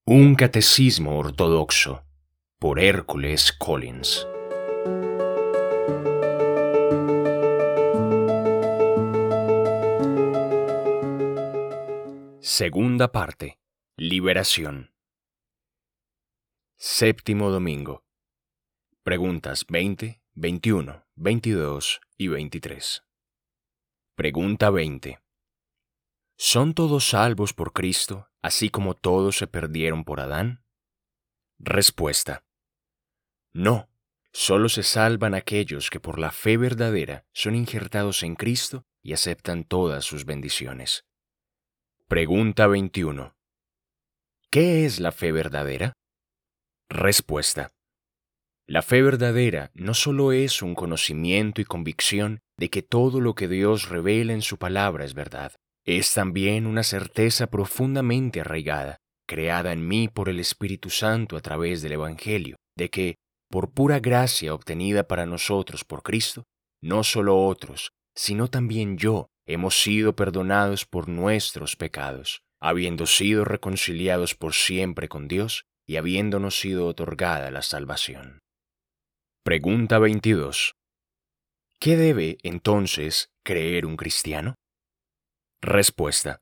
Un catecismo ortodoxo por Hércules Collins. Segunda parte. Liberación. Séptimo domingo. Preguntas 20, 21, 22 y 23. Pregunta 20. ¿Son todos salvos por Cristo, así como todos se perdieron por Adán? Respuesta. No, solo se salvan aquellos que por la fe verdadera son injertados en Cristo y aceptan todas sus bendiciones. Pregunta 21. ¿Qué es la fe verdadera? Respuesta. La fe verdadera no solo es un conocimiento y convicción de que todo lo que Dios revela en su palabra es verdad, es también una certeza profundamente arraigada, creada en mí por el Espíritu Santo a través del Evangelio, de que, por pura gracia obtenida para nosotros por Cristo, no solo otros, sino también yo, hemos sido perdonados por nuestros pecados, habiendo sido reconciliados por siempre con Dios y habiéndonos sido otorgada la salvación. Pregunta 22. ¿Qué debe, entonces, creer un cristiano? Respuesta.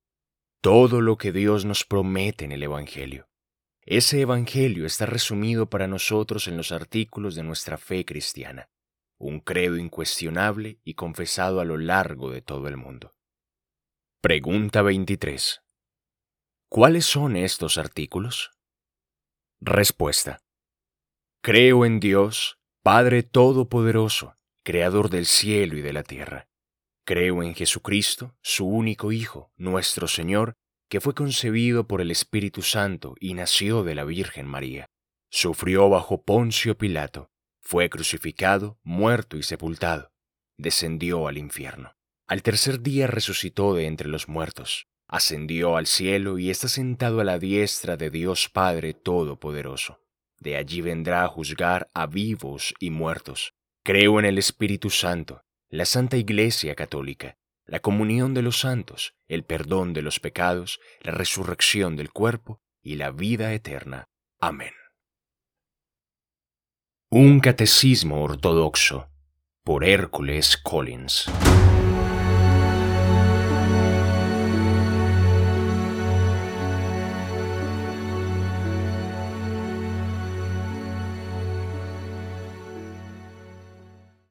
Todo lo que Dios nos promete en el Evangelio. Ese Evangelio está resumido para nosotros en los artículos de nuestra fe cristiana, un credo incuestionable y confesado a lo largo de todo el mundo. Pregunta 23. ¿Cuáles son estos artículos? Respuesta. Creo en Dios, Padre Todopoderoso, Creador del cielo y de la tierra. Creo en Jesucristo, su único Hijo, nuestro Señor, que fue concebido por el Espíritu Santo y nació de la Virgen María. Sufrió bajo Poncio Pilato, fue crucificado, muerto y sepultado. Descendió al infierno. Al tercer día resucitó de entre los muertos. Ascendió al cielo y está sentado a la diestra de Dios Padre Todopoderoso. De allí vendrá a juzgar a vivos y muertos. Creo en el Espíritu Santo, la Santa Iglesia Católica, la comunión de los santos, el perdón de los pecados, la resurrección del cuerpo y la vida eterna. Amén. Un catecismo ortodoxo por Hércules Collins.